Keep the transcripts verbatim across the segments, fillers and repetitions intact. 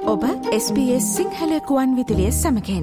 ඔබ S B S Sinhala ගුවන් විදුලිය සමගින්.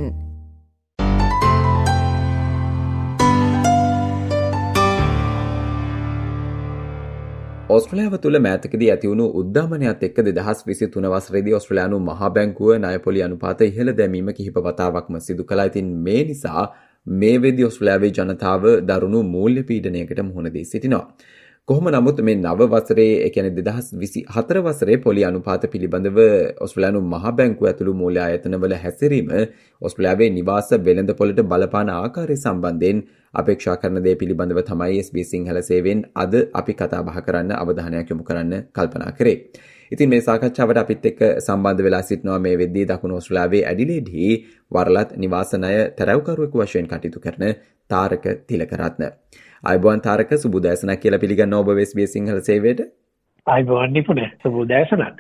ඕස්ට්‍රේලියාව තුළ මෑතකදී ඇතිවුණු උද්ධමනයත් එක්ක දෙදහස් විසිතුන වසරේදී ඕස්ට්‍රේලියානු මහා බැංකුව ණය පොලි අනුපාත ඉහළ දැමීම කිහිප වතාවක්ම සිදු කළා. ඉතින් මේ නිසා මේ වෙද්දී ඕස්ට්‍රේලියාවේ ජනතාව දරුණු මූල්‍ය පීඩනයකට මුහුණ දී සිටිනවා. කොහොම නමුත් මේ නව වසරේ ඒ කියන්නේ දෙදහස් විසිහතර වසරේ පොලි අනුපාත පිළිබඳව ඕස්ට්‍රේලියානු මහා බැංකුව ඇතුළු මූල්‍ය ආයතනවල හැසිරීම ඕස්ට්‍රේලියාවේ නිවාස වෙළඳපොළට බලපාන ආකාරය සම්බන්ධයෙන් අපේක්ෂා කරන දේ පිළිබඳව තමයි එස් බී එස් සිංහල සේවයෙන් අද අපි කතා බහ කරන්න අවධානයක් යොමු කරන්න කල්පනා කරේ. ඉතින් මේ සාකච්ඡාවට අපිත් එක්ක සම්බන්ධ වෙලා සිටිනවා මේ වෙද්දී දකුණු ඕස්ට්‍රේලියාවේ ඇඩිලේඩ්හි වරලත් නිවාස ණය තැරැව්කරුවෙකු වශයෙන් කටයුතු කරන තාරක තිලකරත්න. අයිබෝන් තාරක, සුබ උදෑසනක් කියලා පිළිගන්නවා ඔබ එස් බී එස් සිංහල සේවයට. අයිබෝන් නිපුණේ, සුබ උදෑසනක්.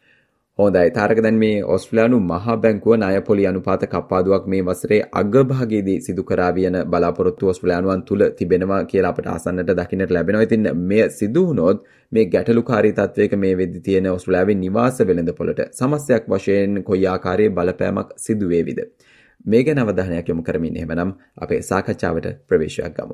හොඳයි තාරක, දැන් මේ ඕස්ට්‍රේලියානු මහා බැංකුව ණය පොලි අනුපාත කප්පාදුවක් මේ වසරේ අගභාගයේදී සිදු කරා වියන බලාපොරොත්තු ඕස්ට්‍රේලියානුවන් තුල තිබෙනවා කියලා අපට අසන්නට දකින්නට ලැබෙනවා. ඉතින් මෙය සිදු වුණොත් මේ ගැටලුකාරී තත්වයක මේ වෙද්දී තියෙන ඕස්ට්‍රේලියාවේ නිවාස වෙළඳපොළට සමස්තයක් වශයෙන් කොයි ආකාරයේ බලපෑමක් සිදු වේවිද? මේ ගැන අවධානයක් යොමු කරමින් එහෙමනම් අපේ සාකච්ඡාවට ප්‍රවේශයක් ගමු.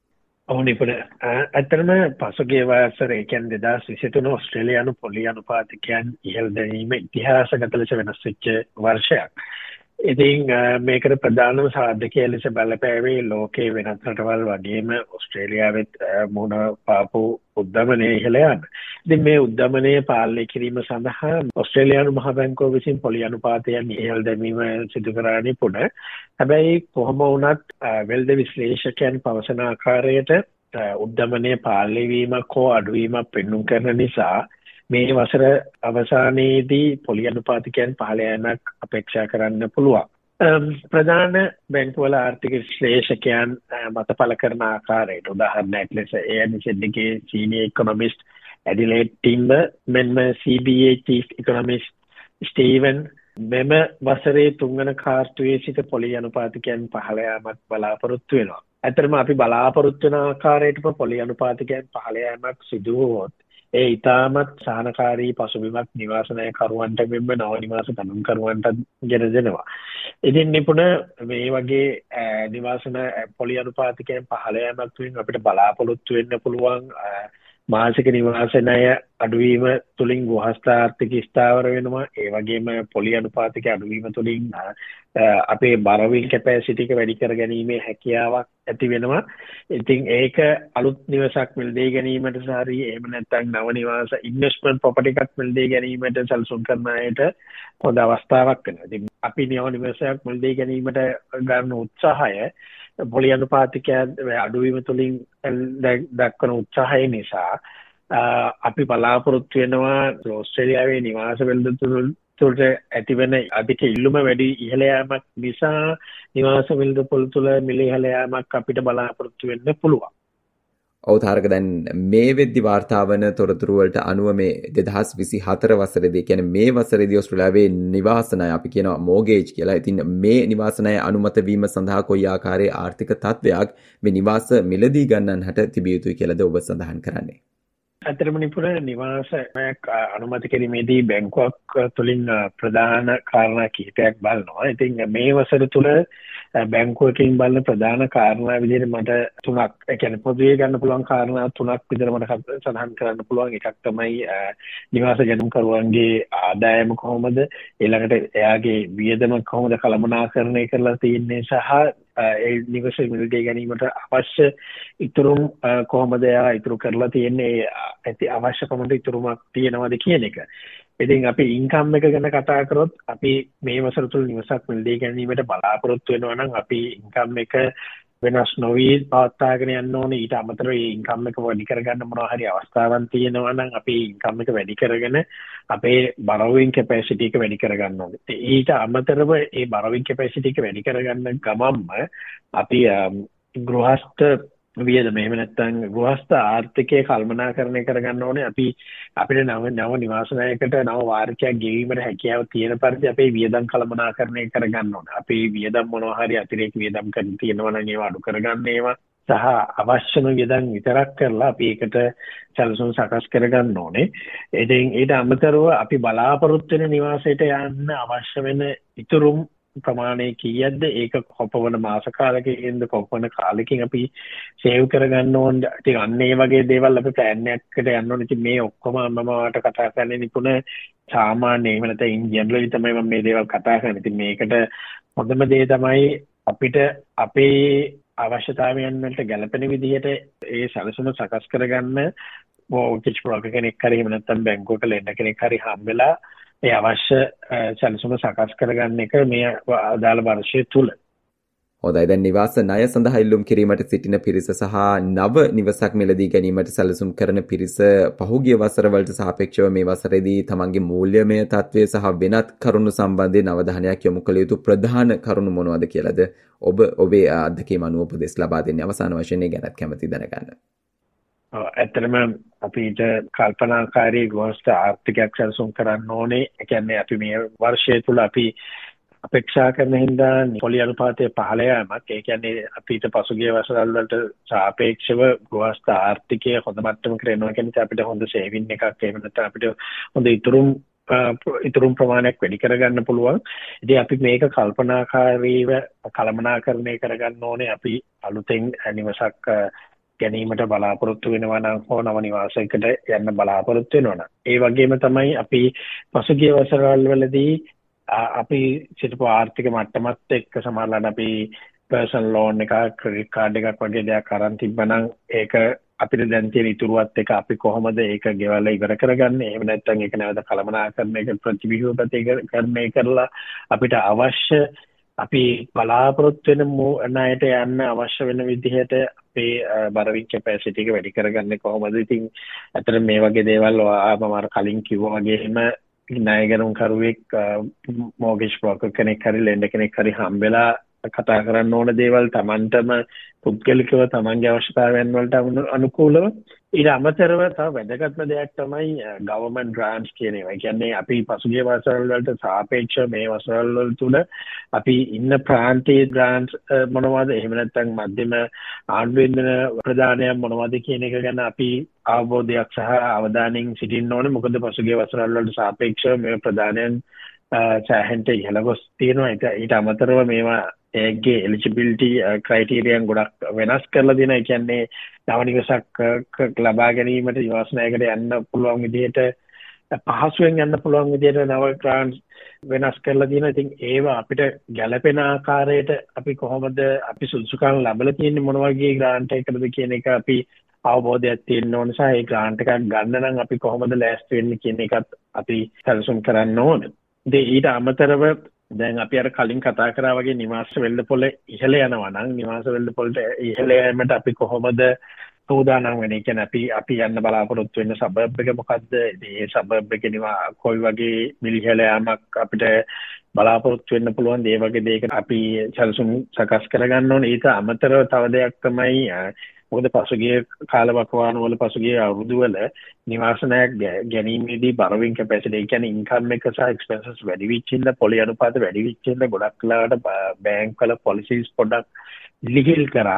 ඕනිපුර ඇත්තටම පසුගිය වසරේ කියන්නේ දෙදහස් විසිතුන ඕස්ට්‍රේලියානු පොලි අනුපාතිකයන් ඉහළ දැමීම ඉතිහාසගත ලෙස වෙනස් වෙච්ච වර්ෂයක්. ඉතින් මේකට ප්‍රධානම සාධකය ලෙස බලපෑවේ ලෝකයේ වෙනත් රටවල් වගේම ඕස්ට්‍රේලියාවෙත් මුණ පාපු උද්ධමනය ඉහළ යන. ඉතින් මේ උද්ධමනය පාලනය කිරීම සඳහා ඕස්ට්‍රේලියානු මහා බැංකුව විසින් පොලි අනුපාතයන් ඉහළ දැමීම සිදු කරා නිපුණ. හැබැයි කොහොම වුණත් වෙළඳ විශ්ලේෂකයන් පවසන ආකාරයට උද්ධමනය පාලනය වීමක් හෝ අඩුවීමක් පෙන්නුම් කරන නිසා මේ වසර අවසානයේදී පොලි අනුපාතිකයන් පහළ යෑමක් අපේක්ෂා කරන්න පුළුවන්. ප්‍රධාන බැංකුවල ආර්ථික විශ්ලේෂකයන් මත පළ කරන ආකාරයට උදාහරණයක් ලෙස ඒ එන් සෙඩ්ගේ සීනියර් ඉකොනොමිස්ට් ඇඩිලේඩ් ටිම්බර් මෙන්ම සී බී ඒ චීෆ් ඉකොනොමිස්ට් ස්ටීවන් මෙම වසරේ තුන්වන කාර්තුවේ සිට පොලි අනුපාතිකයන් පහළ යාමක් බලාපොරොත්තු වෙනවා. ඇත්තටම අපි බලාපොරොත්තු වන ආකාරයටම පොලි අනුපාතිකයන් පහළ යාමක් සිදු වුවොත් ඒ ඉතාමත් සහනකාරී පසුබිමක් නිවාස ණයකරුවන්ට මෙන්ම නව නිවාස ගණන්කරුවන්ට ගෙන දෙනවා. ඉතින් නිපුණ මේ වගේ නිවාස පොලි අනුපාතිකයන් පහළ යාමක් තුලින් අපිට බලාපොරොත්තු වෙන්න පුළුවන් මාසික නිවාස ණය අඩුවීම තුලින් ගෘහස්ථ ආර්ථික ස්ථාවර වෙනවා. ඒ වගේම පොලි අනුපාතික අඩුවීම තුලින් අපේ බරවින් කැපැසිටි එක වැඩි කර ගැනීමේ හැකියාවක් ඇති වෙනවා. ඉතින් ඒක අලුත් නිවසක් මිලදී ගැනීමට සාරි එහෙම නැත්නම් නව නිවාස ඉන්වෙස්ට්මන්ට් ප්‍රොපර්ටි එකක් මිලදී ගැනීමට සැලසුම් කරන අයට හොඳ අවස්ථාවක් වෙනවා. ඉතින් අපි නව නිවසයක් මිලදී ගැනීමට ගන්න උත්සාහය පොලි අනුපාතිකයන් අඩුවීම තුලින් දක්වන උත්සාහය නිසා අපි බලාපොරොත්තු වෙනවා ඕස්ට්‍රේලියාවේ නිවාස වෙළඳපොළට ඇතිවෙන අධික ඉල්ලුම වැඩි ඉහළ යාමක් නිසා නිවාස වෙළඳපොළ තුළ මිල ඉහළ යාමක් අපිට බලාපොරොත්තු වෙන්න පුළුවන්. ඔව් තාරක, දැන් මේ වෙද්දි වාර්තා වන තොරතුරු වලට අනුව මේ දෙදහස් විසිහතර වසරේදී කියන්නේ මේ වසරේදී ඕස්ට්‍රේලියාවේ නිවාස ණය අපි කියනවා මෝගේජ් කියලා. ඉතින් මේ නිවාස ණය අනුමත වීම සඳහා කොයි ආකාරයේ ආර්ථික තත්වයක් මේ නිවාස මිලදී ගන්නන්ට තිබිය යුතුයි කියලාද ඔබ සඳහන් කරන්නේ? අතරම නිපුණ නිවාසයක් අනුමත කිරීමේදී බැංකුවක් තුළින් ප්‍රධාන කාරණා කිහිපයක් බලනවා. ඉතින් මේ වසර තුළ බැංකුවකින් බලන ප්‍රධාන කාරණා විදිහට මට තුනක්, ඒ කියන්නේ පොදුවේ ගන්න පුළුවන් කාරණා තුනක් විතර මට සඳහන් කරන්න පුළුවන්. එකක් තමයි නිවාස ගැනුම්කරුවන්ගේ ආදායම කොහොමද, ඊළඟට එයාගේ වියදම කොහොමද කළමනාකරණය කරලා තියෙන්නේ සහ ඒ නිවස මිලදී ගැනීමට අවශ්‍ය ඉතුරුම් කොහොමද එයා ඉතුරු කරලා තියෙන්නේ, ඇති අවශ්‍යකමට ඉතුරුමක් තියෙනවද කියන එක. ඉතින් අපි ඉන්කම් එක ගැන කතා කරොත් අපි මේ වසර තුල නිවසක් මිලදී ගැනීමට බලාපොරොත්තු වෙනවා නම් අපි ඉන්කම් එක වෙනස් නොවි පවත්වාගෙන යන්න ඕනේ. ඊට අමතරව මේ ඉන්කම් එක වැඩි කරගන්න මොනවා හරි අවස්ථාවක් තියෙනවා නම් අපි ඉන්කම් එක වැඩි කරගෙන අපේ බරෝවින් කැපැසිටි එක වැඩි කරගන්න ඕනේ. ඊට අමතරව මේ බරෝවින් කැපැසිටි එක වැඩි කරගන්න ගමන්ම අපි ගෘහස්ත වියදම එහෙම නැත්නම් ගෘහස්ත ආර්ථිකය කල්පනාකරණය කරගන්න ඕනේ. අපි අපිට නව නව නිවාස ණයකට නව වාර්ෂිකයක් ගෙවීමට හැකියාව තියෙන පරිදි අපේ වියදම් කළමනාකරණය කරගන්න ඕනේ. අපි වියදම් මොනවා හරි අතිරේක වියදම් කරන් තියෙනවා නම් ඒවා අඩු කරගන්න ඒවා. සහ අවශ්‍යම වියදම් විතරක් කරලා අපි ඒකට සැලසුම් සකස් කරගන්න ඕනේ. ඉතින් ඊට අමතරව අපි බලාපොරොත්තු වෙන නිවාසයට යන්න අවශ්‍ය වෙන ඉතුරුම් ප්‍රමාණය කීයක්ද? ඒක කොපමණ මාස කාලයකින්ද කොපමණ කාලෙකින් අපි සේව් කරගන්න ඕනද? ඉතින් අන්න ඒ වගේ දේවල් අපි ප්ලෑන් එකකට යන්න ඕනේ. ඉතින් මේ ඔක්කොම මම වාට කතා කරන්නේ නිපුණ සාමාන්‍ය එහෙම නැත්නම් ඉන් ජෙනරලි තමයි මම මේ දේවල් කතා කරන්නේ. ඉතින් මේකට හොඳම දේ තමයි අපිට අපේ අවශ්‍යතාවයන් වලට ගැළපෙන විදිහට ඒ සැලසුම සකස් කරගන්න මොර්ගේජ් බ්‍රෝකර් කෙනෙක් හරි එහෙම නැත්නම් බැංකුවක ලෙන්ඩර් කෙනෙක් හරි හම්බෙලා ඒ අවශ්‍ය සැලසුම සකස් කරගන්න එක මේ අදාළ වර්ෂය තුල. හොඳයි, දැන් නිවාස ණය සඳහා ඉල්ලුම් කිරීමට සිටින පිරිස සහ නව නිවසක් මිලදී ගැනීමට සැලසුම් කරන පිරිස පහුගිය වසරවලට සාපේක්ෂව මේ වසරේදී තමන්ගේ මූල්‍යමය තත්ත්වය සහ වෙනත් කරුණු සම්බන්ධයෙන් අවධානයක් යොමු කළ යුතු ප්‍රධාන කරුණු මොනවද කියලාද ඔබ ඔබේ අත්දැකීම් අනුව උපදෙස් ලබා දෙන්නේ? අවසාන වශයෙන් ඒ ගැනත් කැමැති දැනගන්න. ඔව්, ඇත්තටම අපිට කල්පනාකාරී ගෘහස්ථ ආර්ථිකයක් සැලසුම් කරන්න ඕනේ. ඒ කියන්නේ අපි මේ වර්ෂය තුල අපි අපේක්ෂා කරන හින්දා පොලි අනුපාතය පහළ යෑමක්. ඒ කියන්නේ අපිට පසුගිය වසරවල් වලට සාපේක්ෂව ගෘහස්ථ ආර්ථිකය හොඳ මට්ටමකට එනවා කියන්නේ අපිට හොඳ සේවින් එකක් එහෙම නැත්නම් අපිට හොඳ ඉතුරුම් ඉතුරුම් ප්‍රමාණයක් වැඩි කරගන්න පුළුවන්. ඉතින් අපි මේක කල්පනාකාරීව කළමනාකරණය කරගන්න ඕනේ. අපි අලුතෙන් නිවසක් ගැනීමට බලාපොරොත්තු වෙනවා නම් හෝ නව නිවාසයකට යන්න බලාපොරොත්තු වෙනවා නම් ඒ වගේම තමයි අපි පසුගිය වසරවල් වලදී අපි සිතපු ආර්ථික මට්ටමත් එක්ක සමහරවිට අපි පර්සනල් ලෝන් එකක් ක්‍රෙඩිට් කාඩ් එකක් වගේ දෙයක් අරන් තිබ්බනම් ඒක අපිට දැන් තියෙන ඉතුරුවත් එක අපි කොහොමද ඒක ගෙවලා ඉවර කරගන්නේ? එහෙම නැත්නම් ඒක නැවත කළමනාකරණය ප්‍රතිවිහිපතීකරණය කරලා අපිට අවශ්‍ය අපි බලාපොරොත්තු වෙන ණයට යන්න අවශ්‍ය වෙන විදිහට අපේ බරවින් කැපැසිටි එක වැඩි කරගන්නේ කොහොමද? ඉතින් අතන මේ වගේ දේවල් මම අර කලින් කිව්වා වගේම ණයගැනුම් කරුවෙක් මොර්ගේජ් බ්‍රෝකර් කෙනෙක් හරි ලෙන්ඩර් කෙනෙක් හරි හම්බෙලා කතා කරන්න ඕන දේවල් Tamanටම පුද්ගලිකව Tamanගේ අවශ්‍යතාවයන් වලට අනුකූලව. ඊට අමතරව තව වැදගත්ම දෙයක් තමයි ගවර්න්මන්ට් ග්‍රාන්ට්ස් කියන ඒවා. ඒ කියන්නේ අපි පසුගිය වසරවල වලට සාපේක්ෂව මේ වසරවල වල තුල අපි ඉන්න ප්‍රාන්තීය ග්‍රාන්ට්ස් මොනවද, එහෙම නැත්නම් මධ්‍යම ආණ්ඩුවෙන් දෙන ප්‍රදානයක් මොනවද කියන එක ගැන අපි අවබෝධයක් සහ අවධානයෙන් සිටින්න ඕනේ. මොකද පසුගිය වසරවල වලට සාපේක්ෂව මේ ප්‍රදානයන් සෑහෙන්න ඉහළ ගොස් තියෙනවා. ඊට අමතරව මේවා ඒගේ එලිජිබිලිටි ක්‍රයිටීරියන් ගොඩක් වෙනස් කරලා දෙනවා. ඒ කියන්නේ නව නිවසක් ලබා ගැනීමට නිවාස ණයකට යන්න පුළුවන් විදිහට පහසුවෙන් යන්න පුළුවන් විදිහට නව ග්‍රාන්ට්ස් වෙනස් කරලා දෙනවා. ඉතින් ඒවා අපිට ගැළපෙන ආකාරයට අපි කොහොමද අපි සුදුසුකම් ලැබලා තියෙන්නේ මොන වගේ ග්‍රාන්ට් එකකටද කියන එක අපි අවබෝධයක් තියෙන්න ඕන නිසා ඒ ග්‍රාන්ට් එකක් ගන්න නම් අපි කොහොමද ලෑස්ති වෙන්නේ කියන එකත් අපි සැලසුම් කරන්න ඕනේ. ඊට අමතරව දැන් අපි අර කලින් කතා කරා වගේ නිවාස වෙළඳපොළ ඉහළ යනවා නම් නිවාස වෙළඳපොළට ඉහළ යෑමට අපි කොහොමද සූදානම් වෙන්නේ? කියන්නේ අපි අපි යන්න බලාපොරොත්තු වෙන සබර්බ් එක මොකද්ද? මේ සබර්බ් එකේ නිවා කොයි වගේ මිලිහෙළ යාමක් අපිට බලාපොරොත්තු වෙන්න පුළුවන්? ඒ වගේ දෙයක අපි සැලසුම් සකස් කරගන්න ඕනේ. ඊට අමතරව තව දෙයක් තමයි මොකද පසුගිය කාලවකවානු වල පසුගිය අවුරුදු වල නිවාස ණයක් ගැනීමේදී බරවින් කැපැසිටි ඒ කියන්නේ ඉන්කම් එක සහ එක්ස්පෙන්සස් වැඩි වෙච්ච ඉඳලා පොලි අනුපාත වැඩි වෙච්ච ඉඳලා ගොඩක් වෙලාවට බැංක් වල පොලිසිස් පොඩක් ලිහිල් කරා.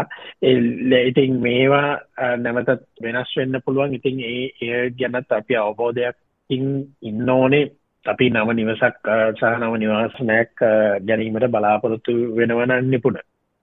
ඒ ඉතින් මේවා නැවතත් වෙනස් වෙන්න පුළුවන්. ඉතින් ඒ ඒ ගැනත් අපි අවබෝධයකින් ඉන්න ඕනේ. අපි නව නිවසක් සහ නව නිවාස ණයක් ගැනීමට බලාපොරොත්තු වෙනවා නම් නිපුණ.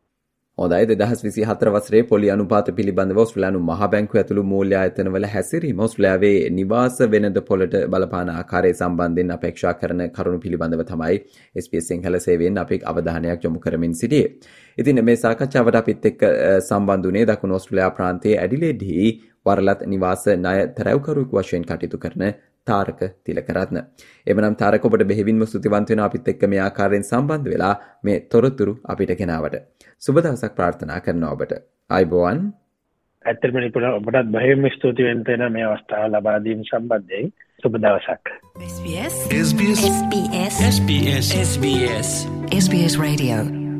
හොඳයි, දෙදහස් විසිහතර වසරේ පොලි අනුපාත පිළිබඳව ඔස්ට්‍රේලියානු මහ බැංකුව ඇතුළු මූල්‍ය ආයතනවල හැසිරීම ඔස්ට්‍රේලියාවේ නිවාස වෙළඳ පොළට බලපාන ආකාරය සම්බන්ධයෙන් අපේක්ෂා කරන කරුණු පිළිබඳව තමයි එස් බී එස් සිංහල සේවයෙන් අපි අවධානයක් යොමු කරමින් සිටියේ. ඉතින් මේ සාකච්ඡාවට අපිත් එක්ක සම්බන්ධ වුණේ දකුණු ඔස්ට්‍රේලියා ප්‍රාන්තයේ ඇඩිලේඩ්හි වරලත් නිවාස ණය තැරැව්කරුවෙකු වශයෙන් කටයුතු කරන තාරක තිලකරත්න. එමනම් තාරක ඔබට බෙහෙවින්ම ස්තුතිවන්ත වෙනවා අපිත් එක්ක මේ ආකාරයෙන් සම්බන්ධ වෙලා මේ තොරතුරු අපිට ගෙනාවට. සුබ දවසක් ප්‍රාර්ථනා කරනවා ඔබට. ආයුබෝවන්. ඇත්තටම නිපුණ ඔබටත් බෙහෙවින්ම ස්තුති වෙන මේ අවස්ථාව ලබා දීම සම්බන්ධයෙන් සුබ දවසක්. S B S S B S S B S S B S S B S Radio.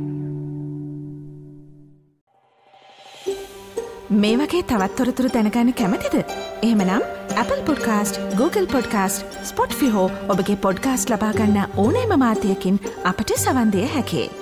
මේ වගේ තවත් තොරතුරු දැනගන්න කැමතිද? එහෙමනම් Apple Podcast, Google Podcast, Spotify හෝ ඔබගේ පොඩ්කාස්ට් ලබා ගන්න ඕනෑම මාධ්‍යයකින් අපට සවන් දිය හැකියි.